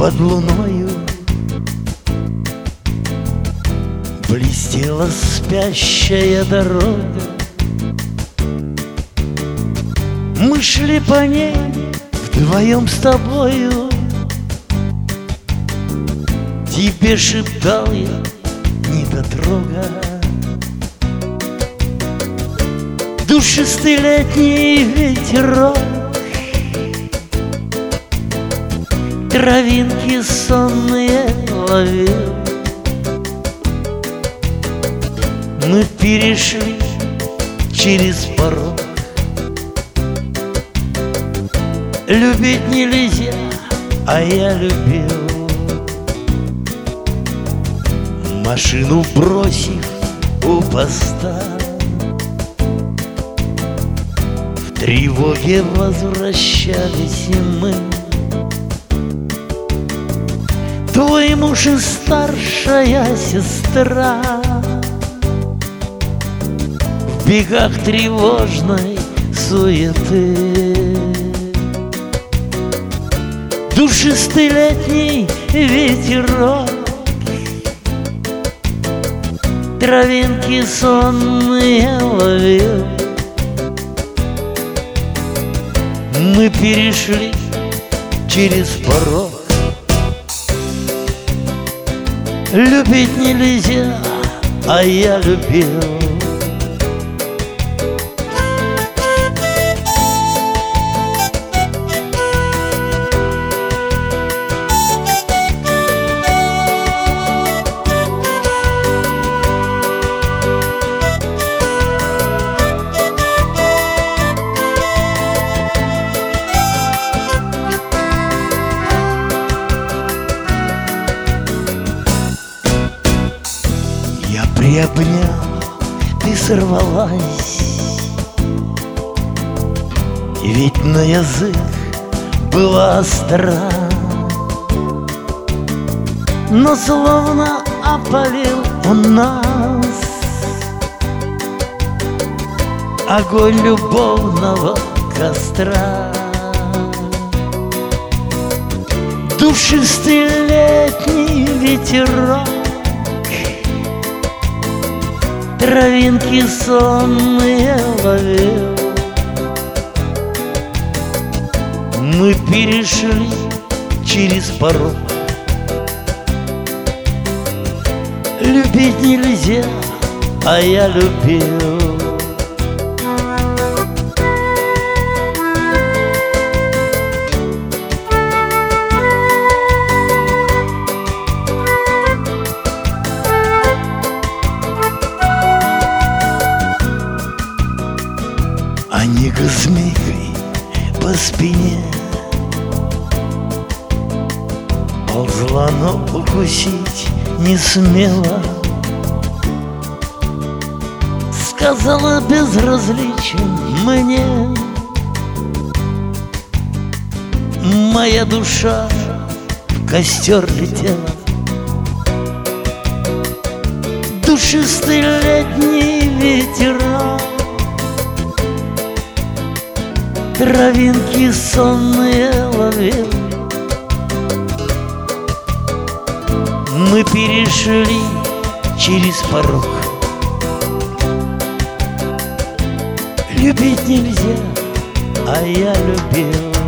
под луною блестела спящая дорога. Мы шли по ней вдвоем с тобою. Тебе шептал я, недотрога, душистый летний ветерок, травинки сонные ловил. Мы перешли через порог. Любить нельзя, а я любил. Машину бросив у поста, в тревоге возвращались и мы. Твой муж и старшая сестра в бегах тревожной суеты. Душистый летний ветерок, травинки сонные ловил. Мы перешли через порог. Любить нельзя, а я любил. Приобнял, ты сорвалась, ведь на язык была остра, но словно опалил он нас огонь любовного костра. Душистый летний ветерок, травинки сонные ловил. Мы перешли через порог. Любить нельзя, а я любил. А Ника змейкой по спине ползла, но укусить не смела. Сказала безразличен мне: моя душа в костер летела. Душистый летний ветерок, травинки сонные ловил. Мы перешли через порог. Любить нельзя, а я любил.